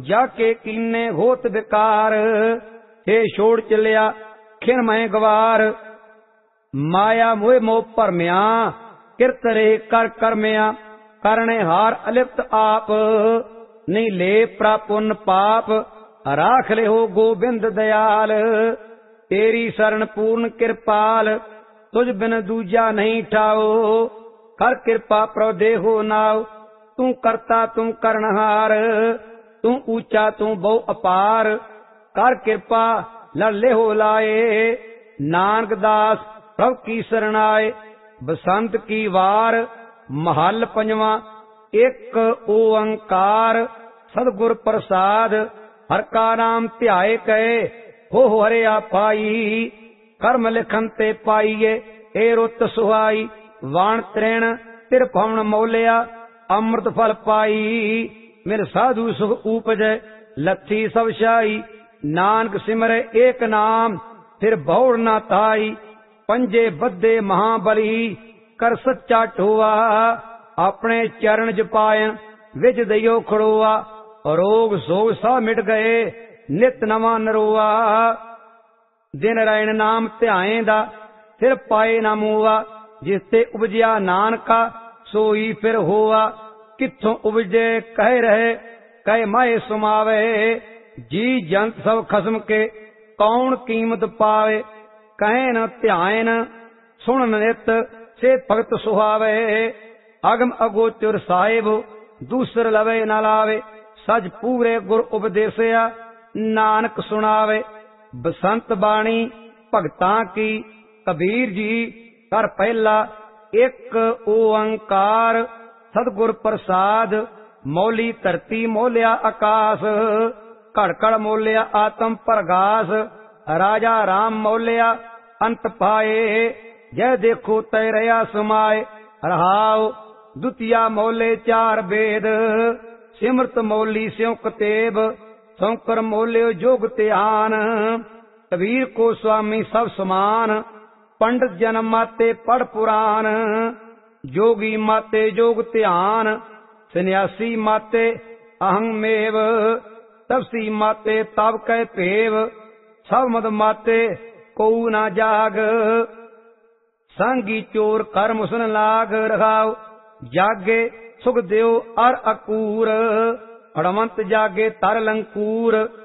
जाके कीने होत विकार। हे छोड़ चलिया खिन मैं गवार, माया मोह मोह भरमिया, किरत रे कर करमिया, करने हार अलिप्त आप। नहीं ले प्रापुन पाप, राख ले हो गोबिंद दयाल। तेरी शरण पूर्ण कृपाल, तुझ बिन दूजा नहीं ठाओ। कर कृपा प्रभु देहो नाव, तू करता तू करनहार। तू ऊंचा तू बहु अपार, कर कृपा लड़ ले हो लाए। नानक दास प्रभु की शरण आए, बसंत की वार। महल पंजवा एक ओंकार, सतगुर प्रसाद। हर का नाम ध्याए कहे, हो हरिया पाई। कर्म लिखन ते पाईए, ए रुत सुहाई। वाण त्रेण तिर भवन मौलिया, अमृत फल पाई। मिल साधु सुख उपजय, लथी सब शाई। नानक सिमरे एक नाम, फिर भौर ना ताई। पंजे बद्धे महाबली, कर सच्चा ठोआ। अपने चरण जपायन, विज दइयो खड़ोआ। रोग सोग सा मिट गए, नित नवा नरोआ। दिन रैन नाम ध्याएंदा, फिर पाए ना मूआ। जिसते उपजिया नानका, सोई फिर होआ। किथों उपजे कह रहे, कह माए सुमावे। जी जंत सब खसम के, कौन कीमत पावे। कहे न ध्यान सुन नित, से भगत सुहावे। अगम अगोचर साहिब, दूसर लवे न लावे। सज पूरे गुर उपदेसिया, नानक सुनावे। बसंत बाणी भगतां की, कबीर जी कर पहला। एक ओंकार, सतगुर प्रसाद। मौली धरती मोलिया आकाश, कड़ कड़ मोलिया आत्म प्रगास। राजा राम मोलिया अंत पाए, जय देखो तय रया समाए। रहाओ द्वितीया मोले चार वेद, सिमरत मोली स्यों कतेब। शंकर मोल्यो जोग त्यान, कबीर को स्वामी सब समान। पंडित जन माते पढ़ पुराण, जोगी माते जोग ध्यान। सन्यासी माते अहंमेव, तपसी माते तब कै पेव। सब मद माते को ना जाग, सांगी चोर कर्म सुन लाग। रखाओ जागे सुख देव अर अकूर, हड़मंत जागे तर लंकूर।